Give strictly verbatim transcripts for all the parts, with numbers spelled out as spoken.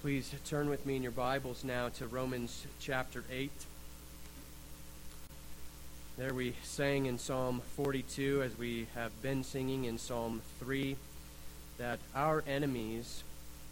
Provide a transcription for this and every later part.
Please turn with me in your Bibles now to Romans chapter eight. There we sang in Psalm forty-two, as we have been singing in Psalm three, that our enemies,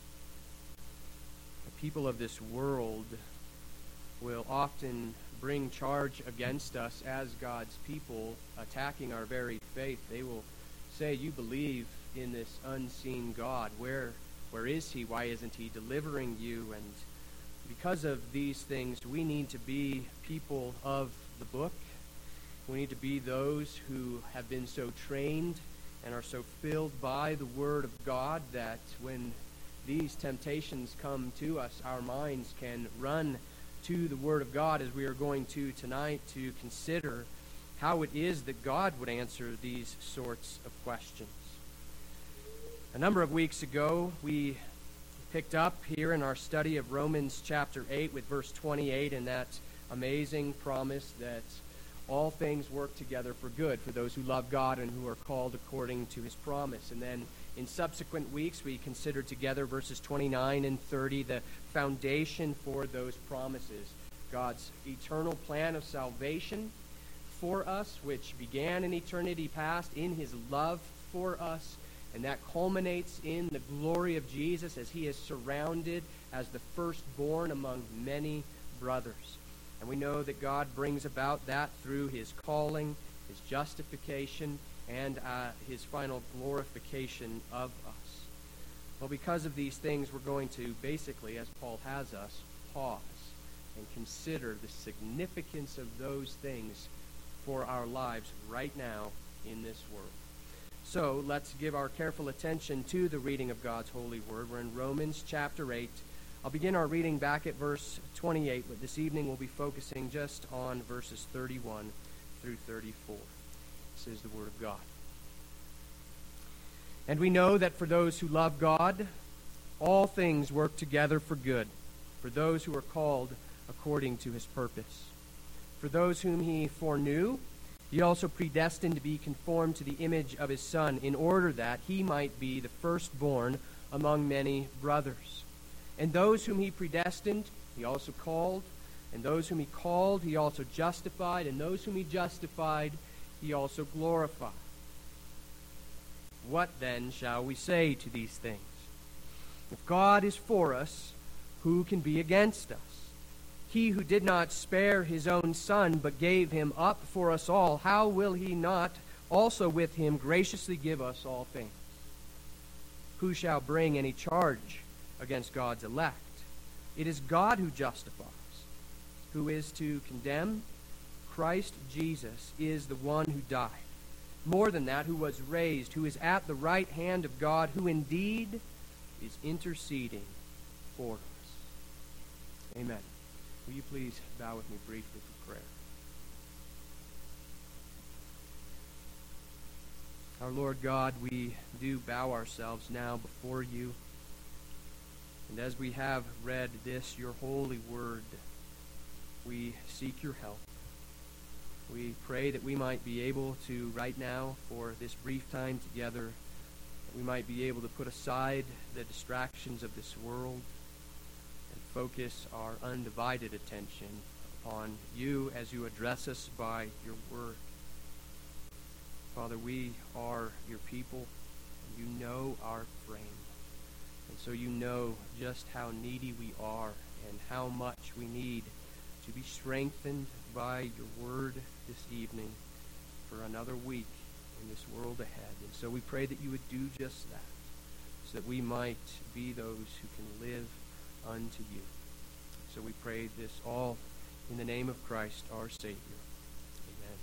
the people of this world, will often bring charge against us as God's people, attacking our very faith. They will say, "You believe in this unseen God. Where Where is he? Why isn't he delivering you?" And because of these things, we need to be people of the book. We need to be those who have been so trained and are so filled by the Word of God that when these temptations come to us, our minds can run to the Word of God, as we are going to tonight, to consider how it is that God would answer these sorts of questions. A number of weeks ago, we picked up here in our study of Romans chapter eight with verse twenty-eight, and that amazing promise that all things work together for good for those who love God and who are called according to his promise. And then in subsequent weeks, we considered together verses twenty-nine and thirty, the foundation for those promises. God's eternal plan of salvation for us, which began in eternity past in his love for us, and that culminates in the glory of Jesus as he is surrounded as the firstborn among many brothers. And we know that God brings about that through his calling, his justification, and uh, his final glorification of us. Well, because of these things, we're going to basically, as Paul has us, pause and consider the significance of those things for our lives right now in this world. So let's give our careful attention to the reading of God's holy word. We're in Romans chapter eight. I'll begin our reading back at verse twenty-eight, but this evening we'll be focusing just on verses thirty-one through thirty-four. This is the word of God. "And we know that for those who love God, all things work together for good, for those who are called according to his purpose. For those whom he foreknew, he also predestined to be conformed to the image of his Son, in order that he might be the firstborn among many brothers. And those whom he predestined, he also called. And those whom he called, he also justified. And those whom he justified, he also glorified. What then shall we say to these things? If God is for us, who can be against us? He who did not spare his own Son, but gave him up for us all, how will he not also with him graciously give us all things? Who shall bring any charge against God's elect? It is God who justifies. Who is to condemn? Christ Jesus is the one who died. More than that, who was raised, who is at the right hand of God, who indeed is interceding for us." Amen. Will you please bow with me briefly for prayer? Our Lord God, we do bow ourselves now before you. And as we have read this, your holy word, we seek your help. We pray that we might be able to, right now, for this brief time together, that we might be able to put aside the distractions of this world, focus our undivided attention upon you as you address us by your word. Father, we are your people, and you know our frame. And so you know just how needy we are and how much we need to be strengthened by your word this evening for another week in this world ahead. And so we pray that you would do just that, so that we might be those who can live unto you. So we pray this all in the name of Christ, our Savior. Amen.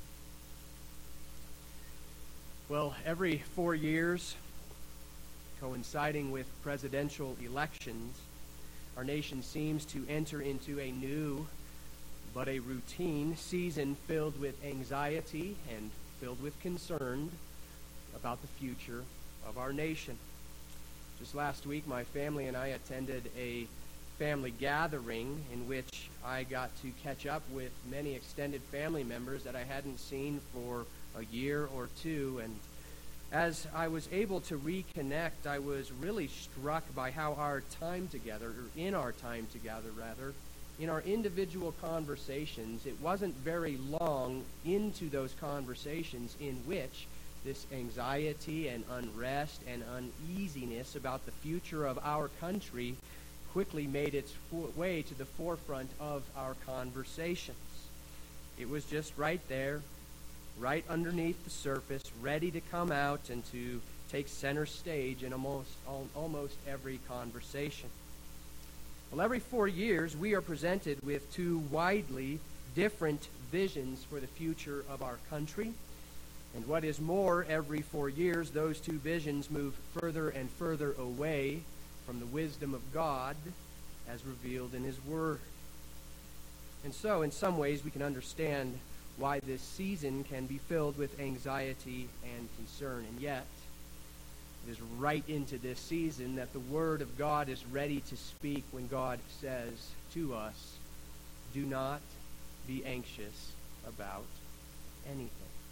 Well, every four years, coinciding with presidential elections, our nation seems to enter into a new but a routine season filled with anxiety and filled with concern about the future of our nation. Just last week, my family and I attended a family gathering in which I got to catch up with many extended family members that I hadn't seen for a year or two, and As I was able to reconnect, I was really struck by how our time together, or in our time together rather, in our individual conversations, it wasn't very long into those conversations in which this anxiety and unrest and uneasiness about the future of our country quickly made its fo- way to the forefront of our conversations. It was just right there, right underneath the surface, ready to come out and to take center stage in almost almost every conversation. Well, every four years, we are presented with two widely different visions for the future of our country. And what is more, every four years, those two visions move further and further away from the wisdom of God as revealed in His Word. And so, in some ways, we can understand why this season can be filled with anxiety and concern. And yet, it is right into this season that the Word of God is ready to speak when God says to us, do not be anxious about anything.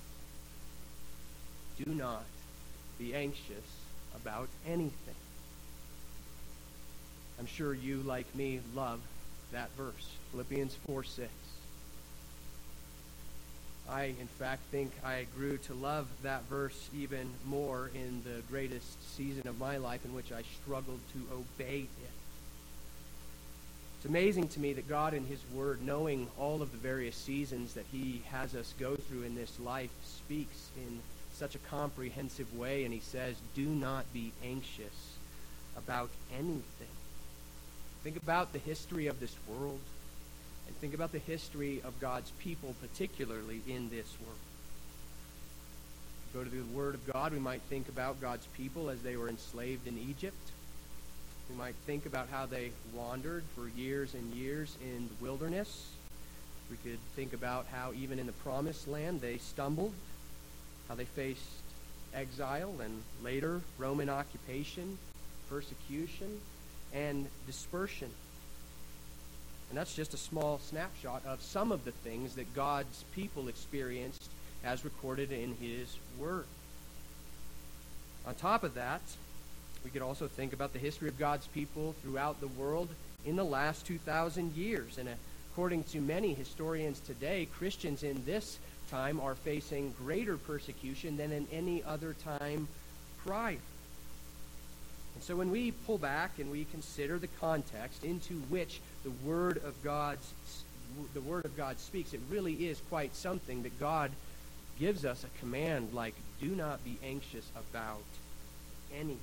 Do not be anxious about anything. I'm sure you, like me, love that verse, Philippians four six. I, in fact, think I grew to love that verse even more in the greatest season of my life in which I struggled to obey it. It's amazing to me that God in His Word, knowing all of the various seasons that He has us go through in this life, speaks in such a comprehensive way, and He says, do not be anxious about anything. Think about the history of this world. And think about the history of God's people, particularly in this world. Go to the Word of God, we might think about God's people as they were enslaved in Egypt. We might think about how they wandered for years and years in the wilderness. We could think about how even in the Promised Land they stumbled, how they faced exile and later Roman occupation, persecution, and dispersion. And that's just a small snapshot of some of the things that God's people experienced as recorded in His Word. On top of that, we could also think about the history of God's people throughout the world in the last two thousand years. And according to many historians today, Christians in this time are facing greater persecution than in any other time prior. And so when we pull back and we consider the context into which the Word of God's the Word of God speaks, it really is quite something that God gives us a command like, do not be anxious about anything.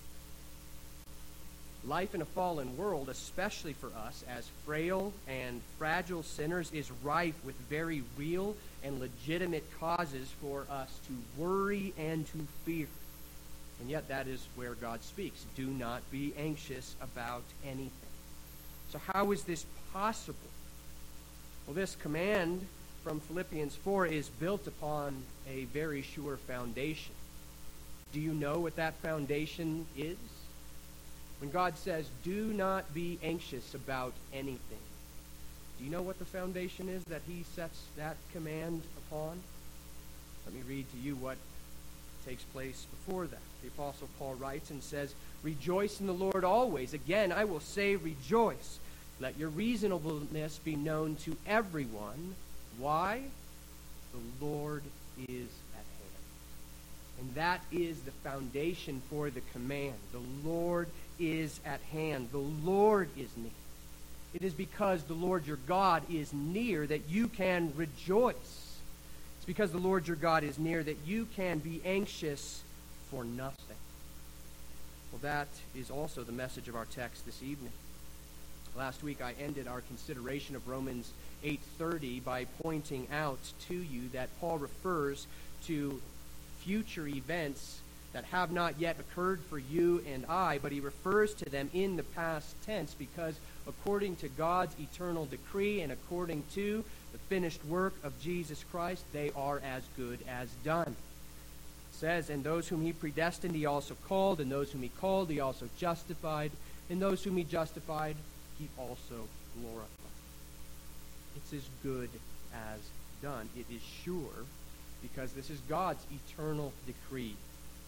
Life in a fallen world, especially for us as frail and fragile sinners, is rife with very real and legitimate causes for us to worry and to fear. And yet that is where God speaks. Do not be anxious about anything. So how is this possible? Well, this command from Philippians four is built upon a very sure foundation. Do you know what that foundation is? When God says, do not be anxious about anything, do you know what the foundation is that He sets that command upon? Let me read to you what takes place before that. The Apostle Paul writes and says, rejoice in the Lord always. Again, I will say rejoice. Let your reasonableness be known to everyone. Why? The Lord is at hand. And that is the foundation for the command. The Lord is at hand. The Lord is near. It is because the Lord your God is near that you can rejoice. It's because the Lord your God is near that you can be anxious for nothing. Well, that is also the message of our text this evening. Last week I ended our consideration of Romans eight thirty by pointing out to you that Paul refers to future events that have not yet occurred for you and I, but he refers to them in the past tense because according to God's eternal decree and according to the finished work of Jesus Christ, they are as good as done. It says, and those whom He predestined He also called, and those whom He called He also justified, and those whom He justified He also glorified. It's as good as done. It is sure because this is God's eternal decree.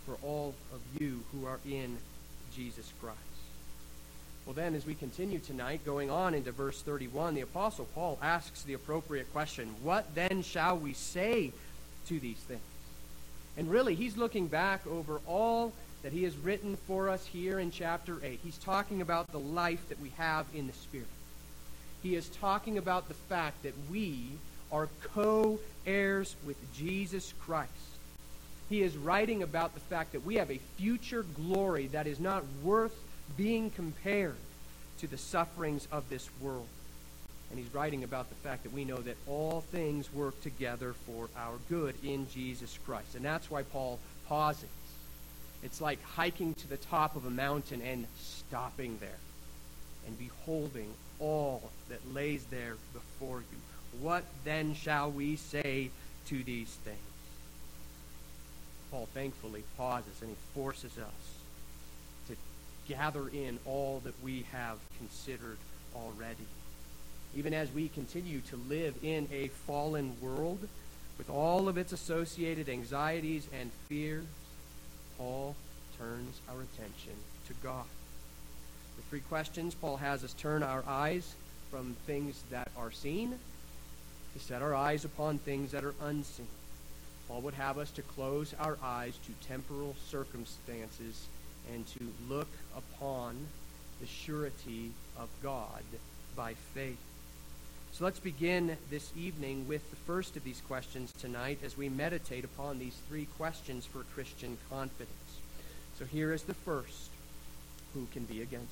for all of you who are in Jesus Christ. Well then, as we continue tonight, going on into verse thirty-one, the Apostle Paul asks the appropriate question, what then shall we say to these things? And really, he's looking back over all that he has written for us here in chapter eight. He's talking about the life that we have in the Spirit. He is talking about the fact that we are co-heirs with Jesus Christ. He is writing about the fact that we have a future glory that is not worth being compared to the sufferings of this world. And he's writing about the fact that we know that all things work together for our good in Jesus Christ. And that's why Paul pauses. It's like hiking to the top of a mountain and stopping there and beholding all that lays there before you. What then shall we say to these things? Paul thankfully pauses and he forces us to gather in all that we have considered already. Even as we continue to live in a fallen world with all of its associated anxieties and fears, Paul turns our attention to God. The three questions Paul has us turn our eyes from things that are seen to set our eyes upon things that are unseen. Paul would have us to close our eyes to temporal circumstances and to look upon the surety of God by faith. So let's begin this evening with the first of these questions tonight as we meditate upon these three questions for Christian confidence. So here is the first. Who can be against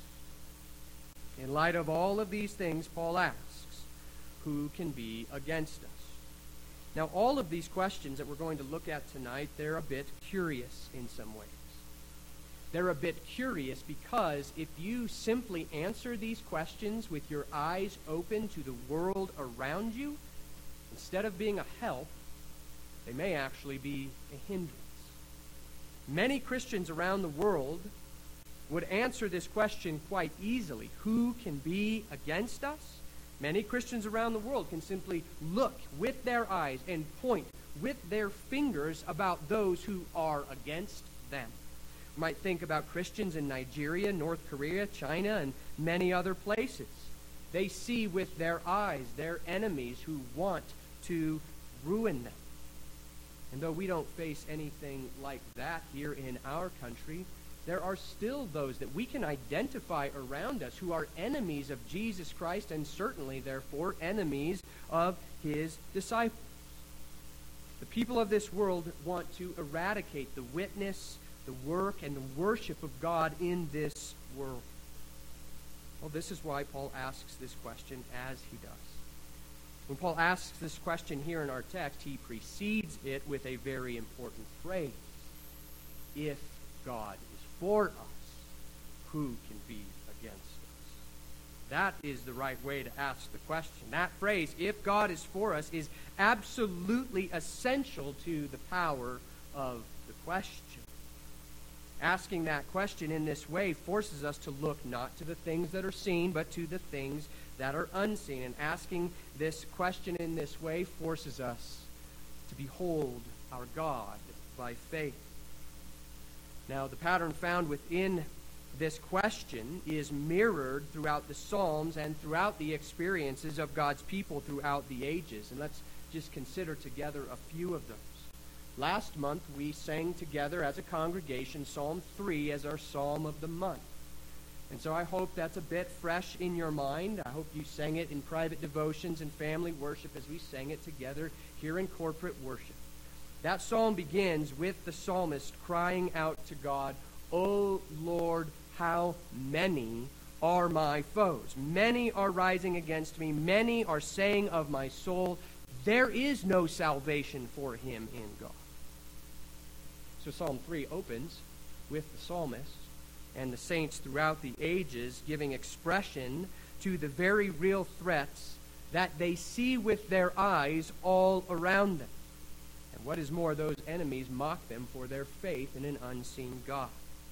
us? In light of all of these things, Paul asks, who can be against us? Now, all of these questions that we're going to look at tonight, they're a bit curious in some ways. They're a bit curious because if you simply answer these questions with your eyes open to the world around you, instead of being a help, they may actually be a hindrance. Many Christians around the world would answer this question quite easily. Who can be against us? Many Christians around the world can simply look with their eyes and point with their fingers about those who are against them. You might think about Christians in Nigeria, North Korea, China, and many other places. They see with their eyes their enemies who want to ruin them. And though we don't face anything like that here in our country, there are still those that we can identify around us who are enemies of Jesus Christ and certainly, therefore, enemies of his disciples. The people of this world want to eradicate the witness, the work, and the worship of God in this world. Well, this is why Paul asks this question as he does. When Paul asks this question here in our text, he precedes it with a very important phrase. If God is for us, who can be against us? That is the right way to ask the question. That phrase, if God is for us, is absolutely essential to the power of the question. Asking that question in this way forces us to look not to the things that are seen, but to the things that are unseen. And asking this question in this way forces us to behold our God by faith. Now, the pattern found within this question is mirrored throughout the Psalms and throughout the experiences of God's people throughout the ages. And let's just consider together a few of those. Last month, we sang together as a congregation Psalm three as our Psalm of the month. And so I hope that's a bit fresh in your mind. I hope you sang it in private devotions and family worship as we sang it together here in corporate worship. That psalm begins with the psalmist crying out to God, "O Lord, how many are my foes? Many are rising against me. Many are saying of my soul, there is no salvation for him in God." So Psalm three opens with the psalmist and the saints throughout the ages giving expression to the very real threats that they see with their eyes all around them. And what is more, those enemies mock them for their faith in an unseen God.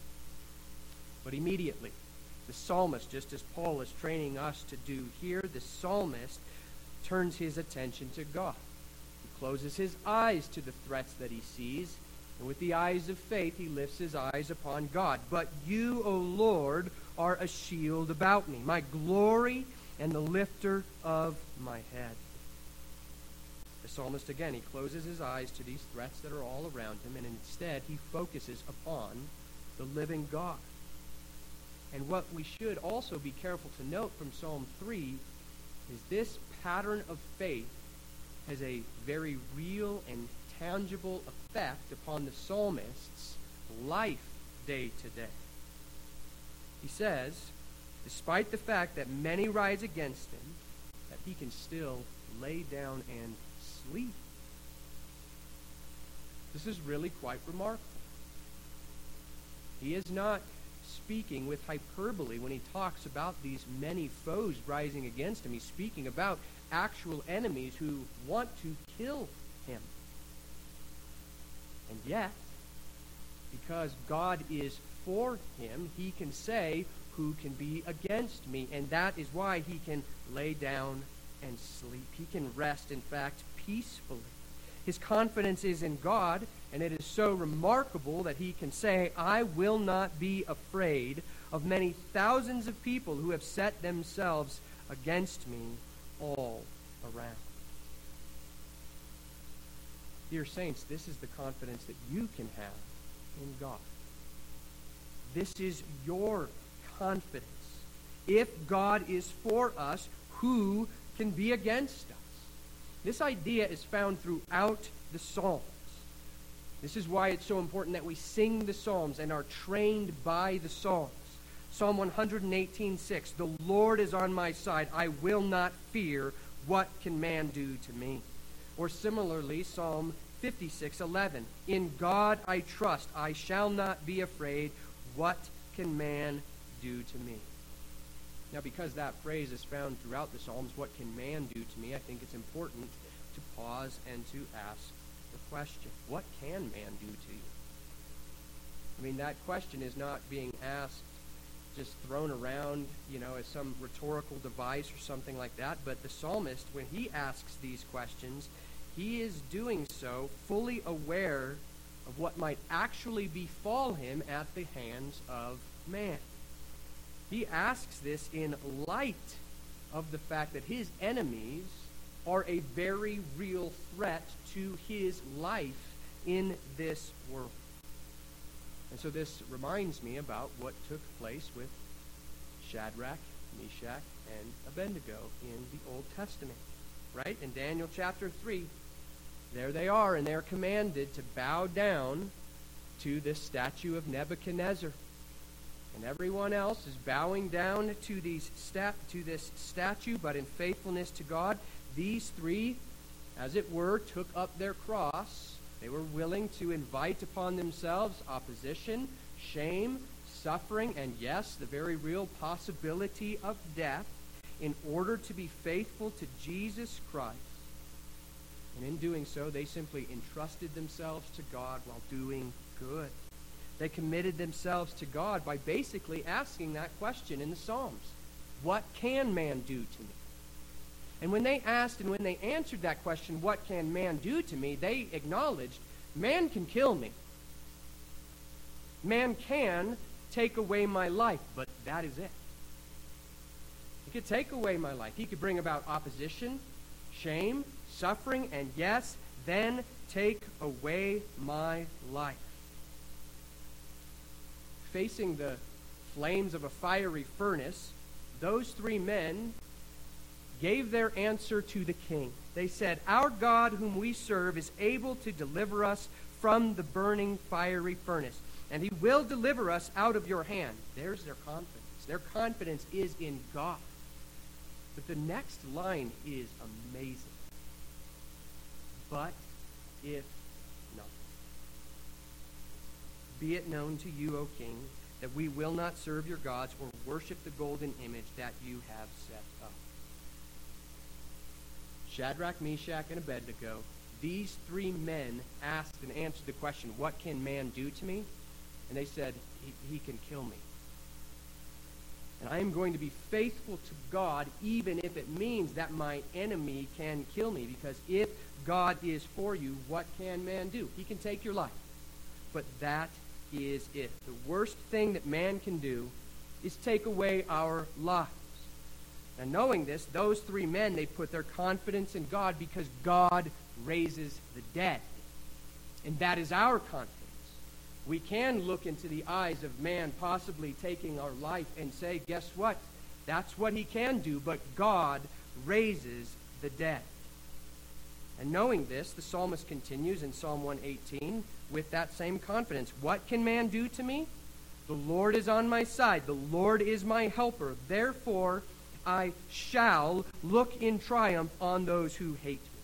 But immediately, the psalmist, just as Paul is training us to do here, the psalmist turns his attention to God. He closes his eyes to the threats that he sees, And with the eyes of faith, he lifts his eyes upon God. But you, O Lord, are a shield about me, my glory and the lifter of my head. The psalmist, again, he closes his eyes to these threats that are all around him, and instead he focuses upon the living God. And what we should also be careful to note from Psalm three is this pattern of faith has a very real and tangible effect upon the psalmist's life day to day. He says, despite the fact that many rise against him, that he can still lay down and sleep. This is really quite remarkable. He is not speaking with hyperbole when he talks about these many foes rising against him. He's speaking about actual enemies who want to kill him. And yet, because God is for him, he can say, who can be against me? And that is why he can lay down and sleep. He can rest, in fact, peacefully. His confidence is in God, and it is so remarkable that he can say, I will not be afraid of many thousands of people who have set themselves against me all around. Dear saints, this is the confidence that you can have in God. This is your confidence. If God is for us, who can be against us? This idea is found throughout the Psalms. This is why it's so important that we sing the Psalms and are trained by the Psalms. Psalm one eighteen six, the Lord is on my side. I will not fear. What can man do to me? Or similarly, Psalm fifty-six eleven, in God I trust. I shall not be afraid. What can man do to me? Now, because that phrase is found throughout the Psalms, what can man do to me, I think it's important to pause and to ask the question, what can man do to you? I mean, that question is not being asked, just thrown around, you know, as some rhetorical device or something like that, but the psalmist, when he asks these questions, he is doing so fully aware of what might actually befall him at the hands of man. He asks this in light of the fact that his enemies are a very real threat to his life in this world. And so this reminds me about what took place with Shadrach, Meshach, and Abednego in the Old Testament. Right? In Daniel chapter three, there they are, and they're commanded to bow down to this statue of Nebuchadnezzar. And everyone else is bowing down to these stat to this statue, but in faithfulness to God, these three, as it were, took up their cross. They were willing to invite upon themselves opposition, shame, suffering, and yes, the very real possibility of death in order to be faithful to Jesus Christ. And in doing so, they simply entrusted themselves to God while doing good. They committed themselves to God by basically asking that question in the Psalms. What can man do to me? And when they asked and when they answered that question, what can man do to me, they acknowledged, man can kill me. Man can take away my life, but that is it. He could take away my life. He could bring about opposition, shame, suffering, and yes, then take away my life. Facing the flames of a fiery furnace, those three men gave their answer to the king. They said, our God whom we serve is able to deliver us from the burning fiery furnace, and he will deliver us out of your hand. There's their confidence. Their confidence is in God. But the next line is amazing. But if not, be it known to you, O king, that we will not serve your gods or worship the golden image that you have set up. Shadrach, Meshach, and Abednego, these three men asked and answered the question, what can man do to me? And they said, he, he can kill me. And I am going to be faithful to God even if it means that my enemy can kill me. Because if God is for you, what can man do? He can take your life. but that is it. The worst thing that man can do is take away our lives. And knowing this, those three men, they put their confidence in God because God raises the dead. And that is our confidence. We can look into the eyes of man possibly taking our life and say, guess what? That's what he can do, but God raises the dead. And knowing this, the psalmist continues in Psalm one eighteen with that same confidence. What can man do to me? The Lord is on my side. The Lord is my helper. Therefore, I shall look in triumph on those who hate me.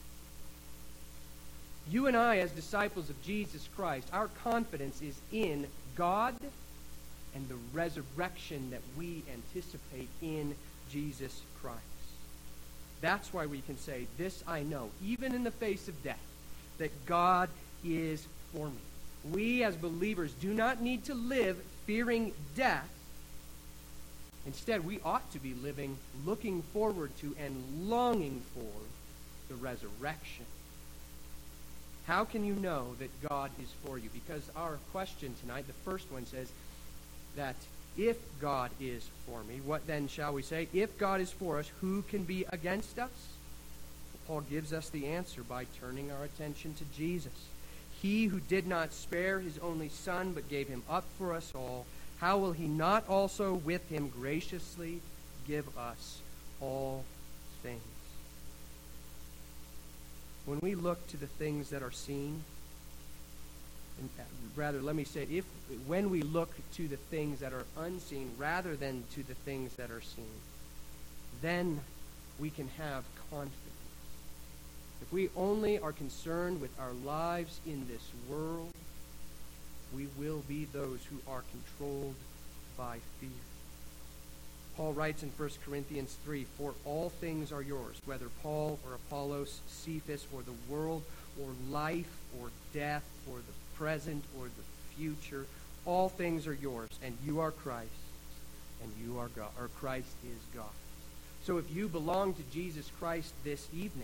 You and I, as disciples of Jesus Christ, our confidence is in God and the resurrection that we anticipate in Jesus Christ. That's why we can say, this I know, even in the face of death, that God is for me. We as believers do not need to live fearing death. Instead, we ought to be living looking forward to and longing for the resurrection. How can you know that God is for you? Because our question tonight, the first one, says that if God is for me, what then shall we say? If God is for us, who can be against us? Well, Paul gives us the answer by turning our attention to Jesus. He who did not spare his only Son, but gave him up for us all, how will he not also with him graciously give us all things? When we look to the things that are seen, and rather, let me say, if when we look to the things that are unseen rather than to the things that are seen, then we can have confidence. If we only are concerned with our lives in this world, we will be those who are controlled by fear. Paul writes in First Corinthians three, for all things are yours, whether Paul or Apollos, Cephas or the world, or life or death or the present or the future, all things are yours, and you are Christ, and you are God, or Christ is God. So if you belong to Jesus Christ this evening,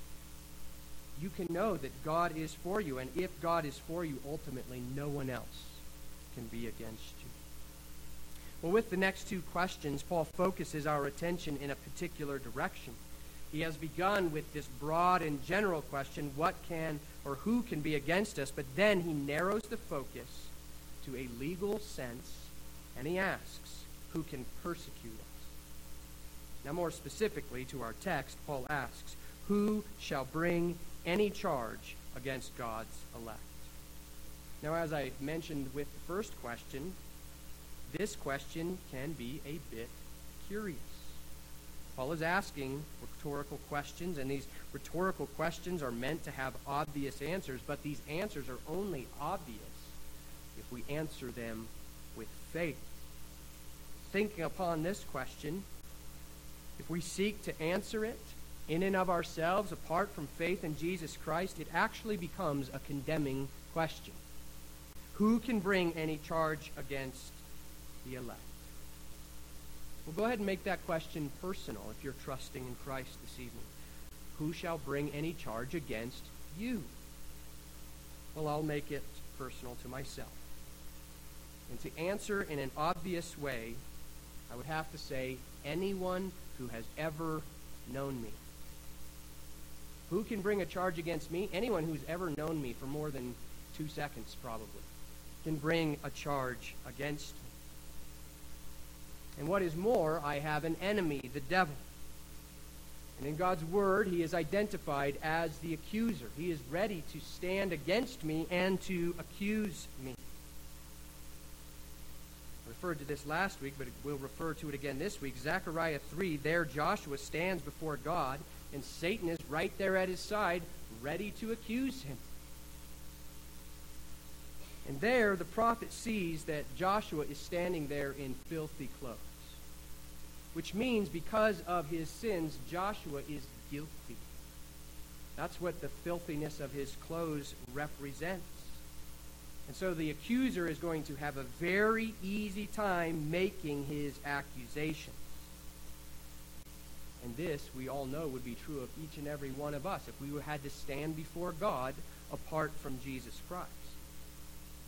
you can know that God is for you, and if God is for you, ultimately no one else can be against you. Well, with the next two questions, Paul focuses our attention in a particular direction. He has begun with this broad and general question, what can or who can be against us? But then he narrows the focus to a legal sense, and he asks, who can persecute us? Now, more specifically to our text, Paul asks, who shall bring any charge against God's elect? Now, as I mentioned with the first question, this question can be a bit curious. Paul is asking rhetorical questions, and these rhetorical questions are meant to have obvious answers, but these answers are only obvious if we answer them with faith. Thinking upon this question, if we seek to answer it in and of ourselves, apart from faith in Jesus Christ, it actually becomes a condemning question. Who can bring any charge against the elect? Well, go ahead and make that question personal if you're trusting in Christ this evening. Who shall bring any charge against you? Well, I'll make it personal to myself. And to answer in an obvious way, I would have to say anyone who has ever known me. Who can bring a charge against me? Anyone who's ever known me for more than two seconds, probably, can bring a charge against me. And what is more, I have an enemy, the devil. And in God's word, he is identified as the accuser. He is ready to stand against me and to accuse me. I referred to this last week, but we'll refer to it again this week. Zechariah three, there Joshua stands before God, and Satan is right there at his side, ready to accuse him. And there, the prophet sees that Joshua is standing there in filthy clothes, which means because of his sins, Joshua is guilty. That's what the filthiness of his clothes represents. And so the accuser is going to have a very easy time making his accusations. And this, we all know, would be true of each and every one of us if we had to stand before God apart from Jesus Christ.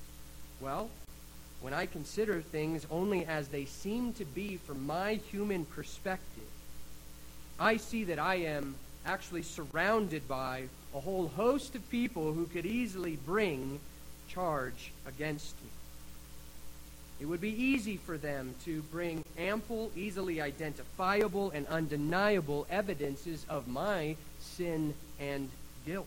Well, when I consider things only as they seem to be from my human perspective, I see that I am actually surrounded by a whole host of people who could easily bring charge against me. It would be easy for them to bring ample, easily identifiable, and undeniable evidences of my sin and guilt.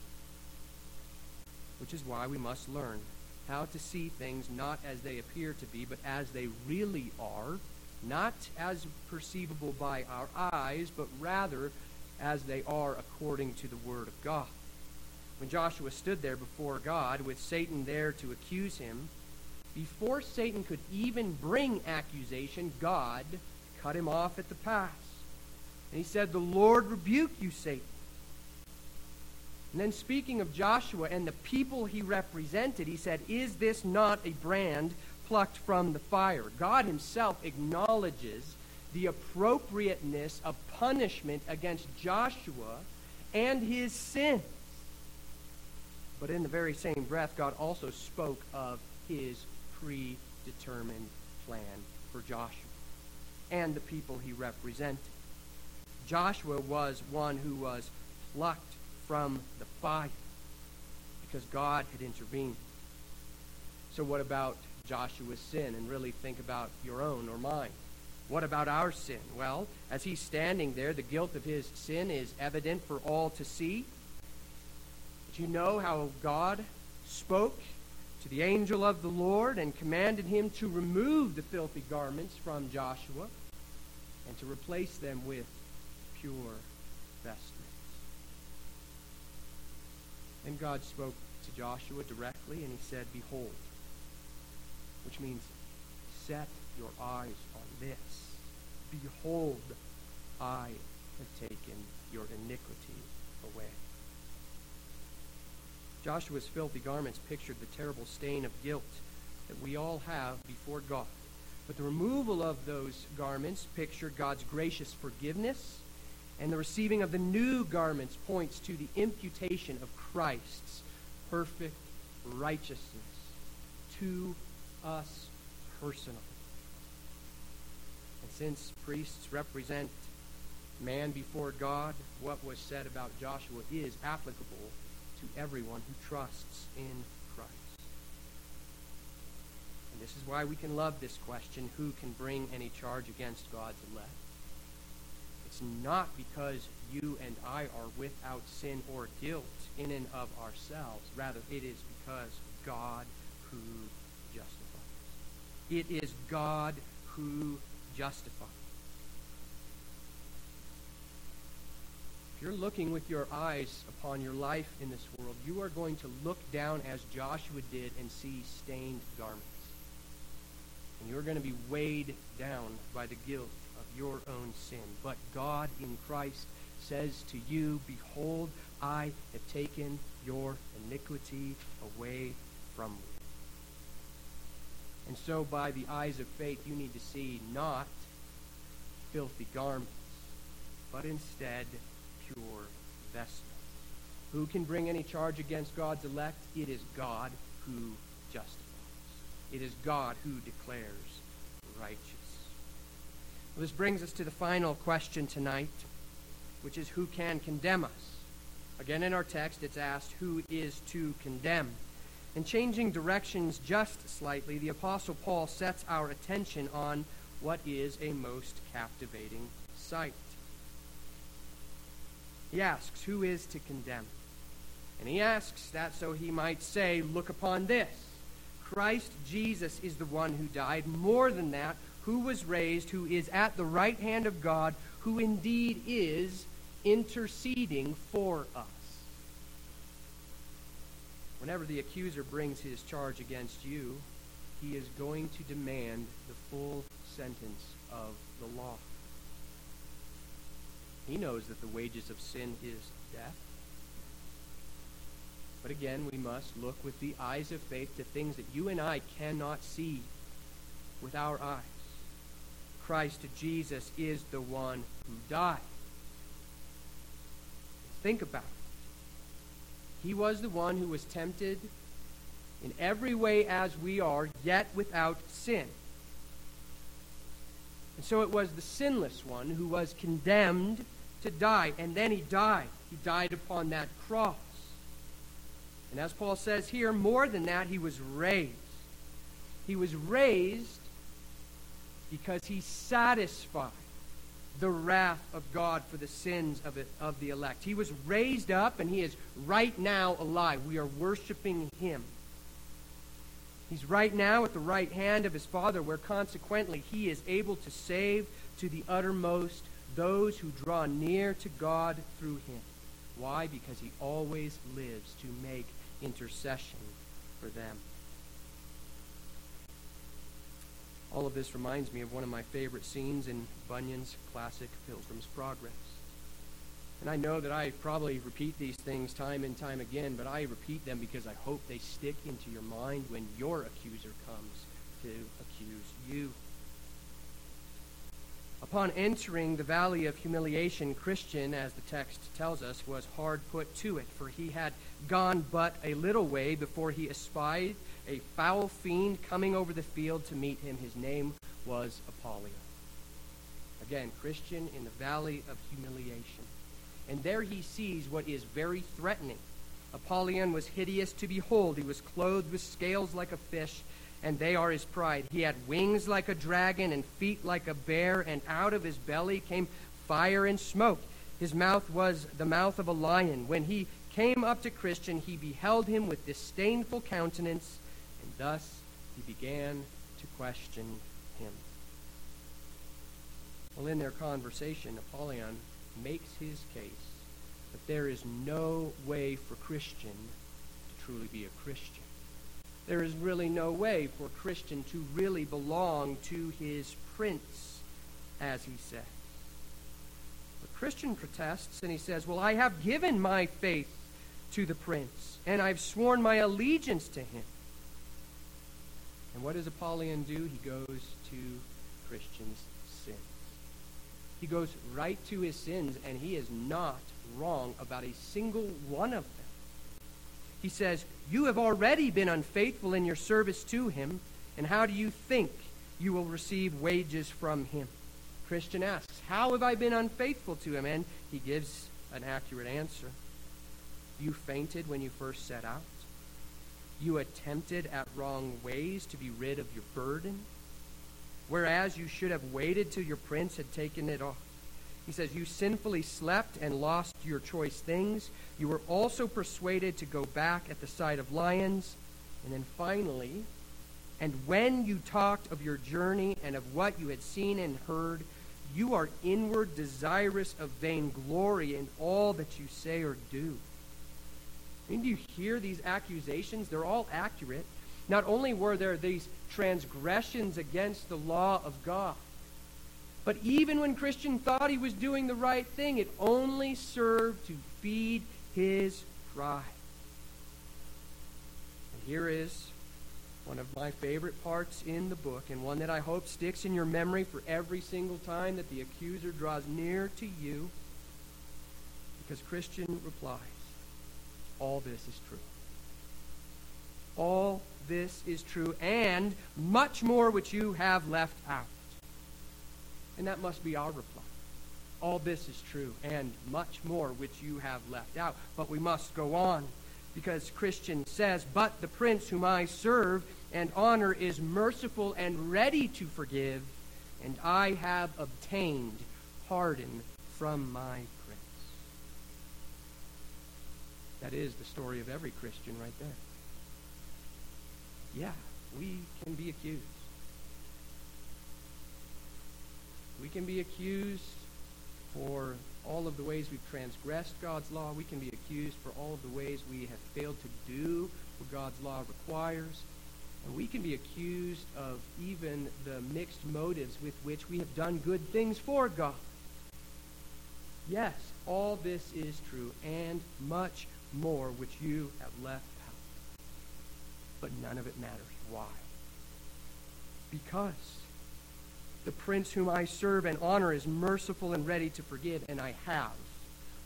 Which is why we must learn how to see things not as they appear to be, but as they really are, not as perceivable by our eyes, but rather as they are according to the Word of God. When Joshua stood there before God with Satan there to accuse him, before Satan could even bring accusation, God cut him off at the pass. And he said, "The Lord rebuke you, Satan." And then speaking of Joshua and the people he represented, he said, "Is this not a brand plucked from the fire?" God himself acknowledges the appropriateness of punishment against Joshua and his sins. But in the very same breath, God also spoke of his predetermined plan for Joshua and the people he represented. Joshua was one who was plucked from the fire because God had intervened. So what about Joshua's sin? And really think about your own or mine. What about our sin? Well, as he's standing there, the guilt of his sin is evident for all to see. But you know how God spoke to the angel of the Lord and commanded him to remove the filthy garments from Joshua and to replace them with pure vestments. And God spoke to Joshua directly, and he said, "Behold," which means set your eyes on this. "Behold, I have taken your iniquity away." Joshua's filthy garments pictured the terrible stain of guilt that we all have before God. But the removal of those garments pictured God's gracious forgiveness, and the receiving of the new garments points to the imputation of Christ's perfect righteousness to us personally. And since priests represent man before God, what was said about Joshua is applicable to everyone who trusts in Christ. And this is why we can love this question, who can bring any charge against God's elect? It's not because you and I are without sin or guilt in and of ourselves. Rather, it is because God who justifies. It is God who justifies. If you're looking with your eyes upon your life in this world, you are going to look down as Joshua did and see stained garments. And you're going to be weighed down by the guilt of your own sin. But God in Christ says to you, "Behold, I have taken your iniquity away from you." And so by the eyes of faith, you need to see not filthy garments, but instead pure vestments. Who can bring any charge against God's elect? It is God who justifies. It is God who declares righteous. Well, this brings us to the final question tonight, which is who can condemn us? Again, in our text, it's asked, who is to condemn? And changing directions just slightly, the Apostle Paul sets our attention on what is a most captivating sight. He asks, who is to condemn? And he asks that so he might say, look upon this. Christ Jesus is the one who died. More than that, who was raised, who is at the right hand of God, who indeed is interceding for us. Whenever the accuser brings his charge against you, he is going to demand the full sentence of the law. He knows that the wages of sin is death. But again, we must look with the eyes of faith to things that you and I cannot see with our eyes. Christ Jesus is the one who died. Think about it. He was the one who was tempted in every way as we are, yet without sin. And so it was the sinless one who was condemned to die, and then he died. He died upon that cross. And as Paul says here, more than that, he was raised. He was raised because he satisfied the wrath of God for the sins of, it, of the elect. He was raised up, and he is right now alive. We are worshiping him. He's right now at the right hand of his Father, where consequently he is able to save to the uttermost those who draw near to God through him. Why? Because he always lives to make intercession for them. All of this reminds me of one of my favorite scenes in Bunyan's classic Pilgrim's Progress. And I know that I probably repeat these things time and time again, but I repeat them because I hope they stick into your mind when your accuser comes to accuse you. Upon entering the valley of humiliation, Christian, as the text tells us, was hard put to it, for he had gone but a little way before he espied a foul fiend coming over the field to meet him. His name was Apollyon. Again, Christian in the valley of humiliation. And there he sees what is very threatening. Apollyon was hideous to behold. He was clothed with scales like a fish, and they are his pride. He had wings like a dragon and feet like a bear, and out of his belly came fire and smoke. His mouth was the mouth of a lion. When he came up to Christian, he beheld him with disdainful countenance, and thus he began to question him. Well, in their conversation, Apollyon makes his case that there is no way for Christian to truly be a Christian. There is really no way for Christian to really belong to his prince, as he says. But Christian protests, and he says, well, I have given my faith to the prince, and I've sworn my allegiance to him. And what does Apollyon do? He goes to Christian's sins. He goes right to his sins, and he is not wrong about a single one of them. He says, you have already been unfaithful in your service to him, and how do you think you will receive wages from him? Christian asks, how have I been unfaithful to him? And he gives an accurate answer. You fainted when you first set out. You attempted at wrong ways to be rid of your burden, whereas you should have waited till your prince had taken it off. He says, you sinfully slept and lost your choice things. You were also persuaded to go back at the sight of lions. And then finally, and when you talked of your journey and of what you had seen and heard, you are inward desirous of vainglory in all that you say or do. I mean, do you hear these accusations? They're all accurate. Not only were there these transgressions against the law of God, but even when Christian thought he was doing the right thing, it only served to feed his pride. And here is one of my favorite parts in the book, and one that I hope sticks in your memory for every single time that the accuser draws near to you, because Christian replies, all this is true. All this is true, and much more which you have left out. And that must be our reply. All this is true, and much more which you have left out. But we must go on, because Christian says, but the prince whom I serve and honor is merciful and ready to forgive, and I have obtained pardon from my prince. That is the story of every Christian right there. Yeah, we can be accused. We can be accused for all of the ways we've transgressed God's law. We can be accused for all of the ways we have failed to do what God's law requires. And we can be accused of even the mixed motives with which we have done good things for God. Yes, all this is true, and much more which you have left out. But none of it matters. Why? Because the prince whom I serve and honor is merciful and ready to forgive, and I have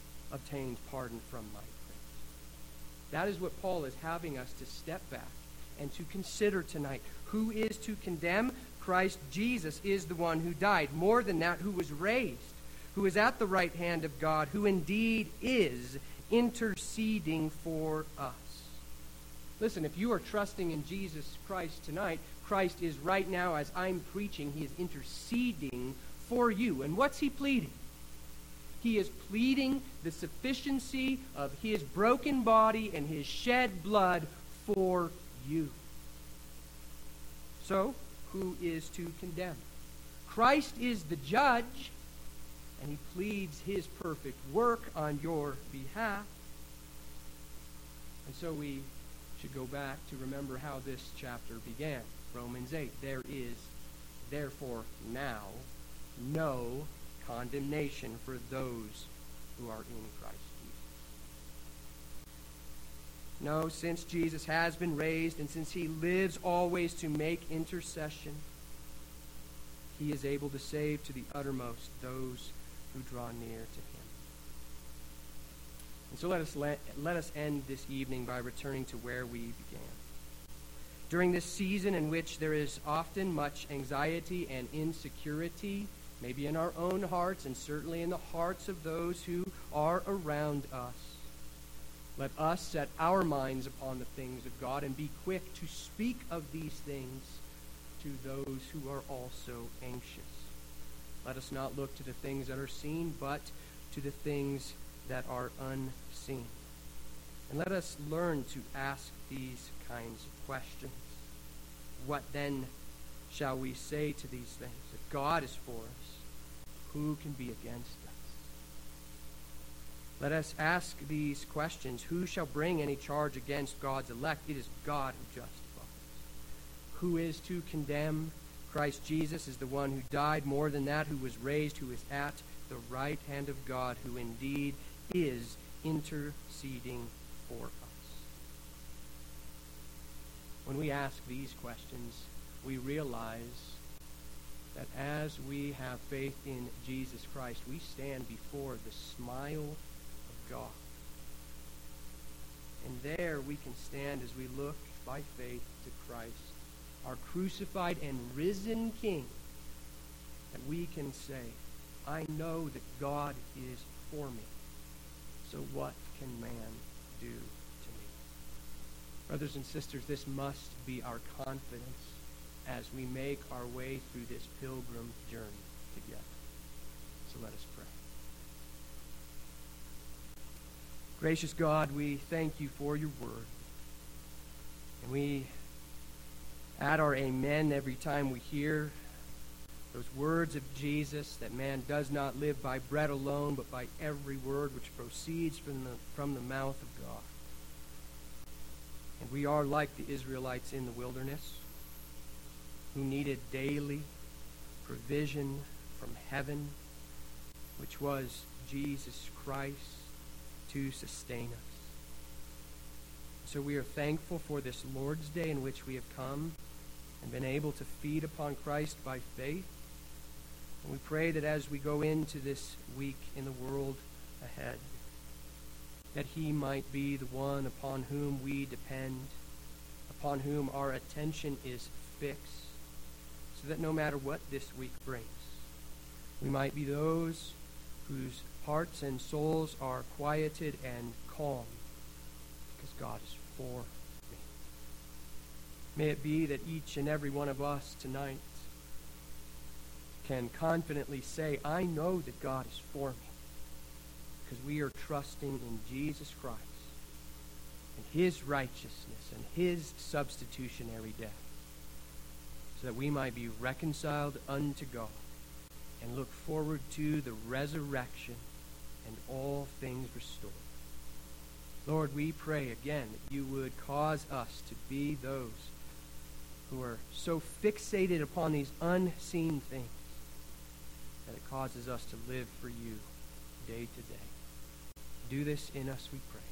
obtained pardon from my prince. That is what Paul is having us to step back and to consider tonight. Who is to condemn? Christ Jesus is the one who died. More than that, who was raised, who is at the right hand of God, who indeed is interceding for us. Listen, if you are trusting in Jesus Christ tonight, Christ is right now, as I'm preaching, he is interceding for you. And what's he pleading? He is pleading the sufficiency of his broken body and his shed blood for you. So, who is to condemn? Christ is the judge, and he pleads his perfect work on your behalf. And so we should go back to remember how this chapter began. Romans eight. There is, therefore, now no condemnation for those who are in Christ Jesus. No, since Jesus has been raised, and since he lives always to make intercession, he is able to save to the uttermost those who draw near to him. And so let us let, let us end this evening by returning to where we began. During this season in which there is often much anxiety and insecurity, maybe in our own hearts and certainly in the hearts of those who are around us, let us set our minds upon the things of God and be quick to speak of these things to those who are also anxious. Let us not look to the things that are seen, but to the things that are unseen. And let us learn to ask these kinds of questions. What then shall we say to these things? If God is for us, who can be against us? Let us ask these questions. Who shall bring any charge against God's elect? It is God who justifies. Who is to condemn? Christ Jesus is the one who died, more than that, who was raised, who is at the right hand of God, who indeed is interceding for us. When we ask these questions, we realize that as we have faith in Jesus Christ, we stand before the smile of God. And there we can stand as we look by faith to Christ, our crucified and risen King, that we can say, I know that God is for me. So what can man do to me? Brothers and sisters, this must be our confidence as we make our way through this pilgrim journey together. So let us pray. Gracious God, we thank you for your word. And we add our amen every time we hear those words of Jesus, that man does not live by bread alone, but by every word which proceeds from the, from the mouth of God. And we are like the Israelites in the wilderness, who needed daily provision from heaven, which was Jesus Christ, to sustain us. So we are thankful for this Lord's Day in which we have come and been able to feed upon Christ by faith. And we pray that as we go into this week in the world ahead, that he might be the one upon whom we depend, upon whom our attention is fixed, so that no matter what this week brings, we might be those whose hearts and souls are quieted and calm, because God is for me. May it be that each and every one of us tonight can confidently say, I know that God is for me, because we are trusting in Jesus Christ and his righteousness and his substitutionary death, so that we might be reconciled unto God and look forward to the resurrection and all things restored. Lord, we pray again that you would cause us to be those who are so fixated upon these unseen things that it causes us to live for you day to day. Do this in us, we pray.